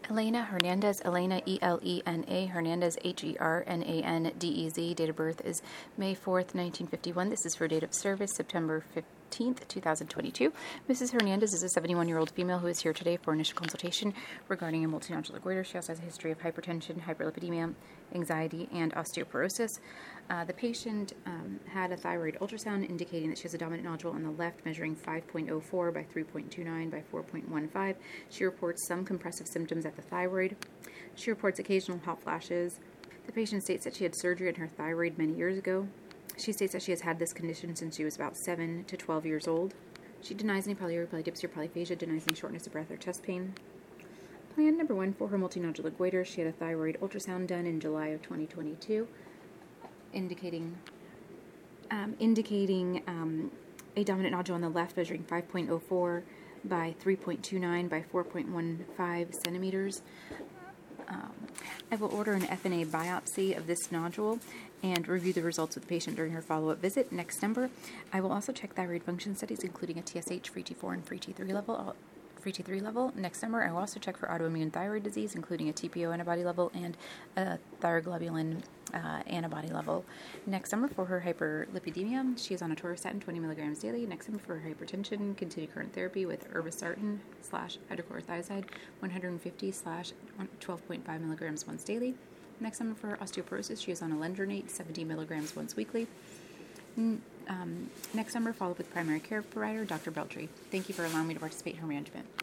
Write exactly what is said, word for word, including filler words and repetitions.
Elena Hernandez, Elena, E L E N A, Hernandez, H E R N A N D E Z. Date of birth is May fourth, nineteen fifty-one. This is for date of service, September fifteenth, two thousand twenty-two. Missus Hernandez is a seventy-one-year-old female who is here today for initial consultation regarding a multinodular goiter. She also has a history of hypertension, hyperlipidemia, anxiety, and osteoporosis. Uh, the patient um, had a thyroid ultrasound indicating that she has a dominant nodule on the left measuring five point oh four by three point two nine by four point one five. She reports some compressive symptoms at the thyroid. She reports occasional hot flashes. The patient states that she had surgery on her thyroid many years ago. She states that she has had this condition since she was about seven to twelve years old. She denies any polyuria, polydipsia, or polyphagia, denies any shortness of breath or chest pain. Plan number one for her multinodular goiter. She had a thyroid ultrasound done in July of twenty twenty-two, indicating um, indicating um, a dominant nodule on the left measuring five point oh four by three point two nine by four point one five centimeters. Um, I will order an F N A biopsy of this nodule and review the results with the patient during her follow-up visit. Next number, I will also check thyroid function studies, including a T S H, free T four, and free T three level. Free T three level. Next number, I will also check for autoimmune thyroid disease, including a T P O antibody level and a thyroglobulin uh, antibody level. Next number for her hyperlipidemia, she is on atorvastatin twenty milligrams daily. Next number for her hypertension, continued current therapy with irbesartan slash hydrochlorothiazide one hundred fifty slash twelve point five milligrams once daily. Next number for her osteoporosis, she is on alendronate seventy milligrams once weekly. Um, next number, follow up with primary care provider, Doctor Beltry. Thank you for allowing me to participate in her management.